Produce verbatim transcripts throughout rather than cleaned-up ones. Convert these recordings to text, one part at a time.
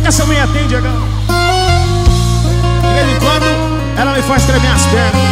que essa mulher tem, Diegão? De vez em quando ela me faz tremer as pernas.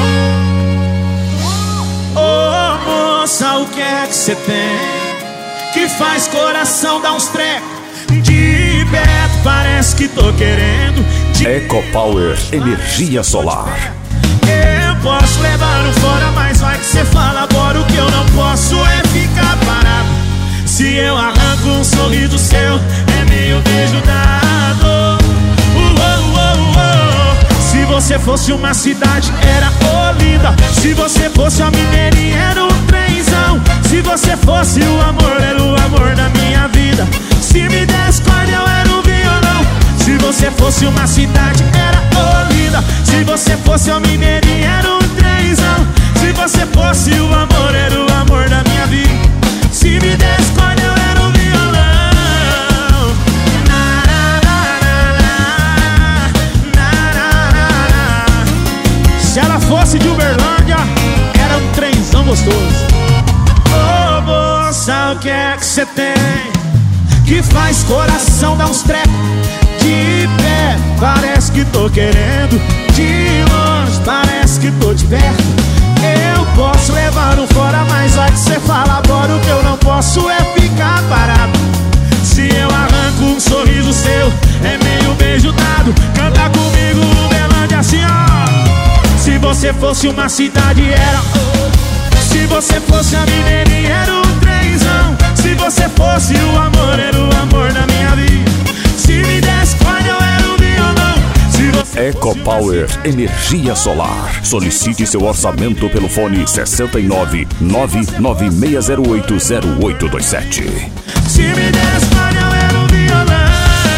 Ô moça, o que é que você tem que faz coração dar uns trecos? De perto parece que tô querendo. EcoPower Energia Solar. Eu posso levar um fora, mas vai que você fala agora. O que eu não posso é ficar parado. Se eu arranco um sorriso seu, é meio beijo dado. uh, uh, uh, uh. Se você fosse uma cidade, era Olinda. Se você fosse uma mineirinha, era um trenzão. Se você fosse o amor, era o amor da minha vida. Se me desse corda, eu era um violão. Se você fosse uma cidade, era Olinda. Se você fosse uma mineirinha, era um trenzão. Se você fosse o amor, era o amor da minha vida. Se me desse corda, eu era um violão. Na, na, na, na, na, na, na. Se ela fosse de Uberlândia, era um trenzão gostoso. Ô oh, moça, o que é que você tem que faz coração dar uns trecos? De pé, parece que tô querendo. De longe, parece que tô de perto. Eu posso levar um fora, mas vai que você fala agora. O que eu não posso é ficar parado. Se eu arranco um sorriso seu, é meio beijo dado. Canta comigo, Uberlândia, assim ó. Se você fosse uma cidade, era. Se você fosse a mineirinha, era um trenzão. Se você fosse o amor, era o amor da minha vida. Se me desse corda, eu era um violão. Se você EcoPower Energia Solar. Solicite seu orçamento pelo fone sessenta e nove, nove nove seis zero oito, zero oito dois sete. Se me desse corda, eu era um violão.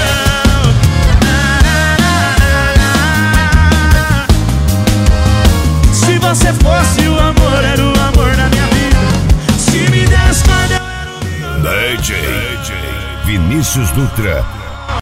Se você fosse o amor, era o amor da minha vida. Se me desse corda, eu era um violão. D J Vinícius Dutra.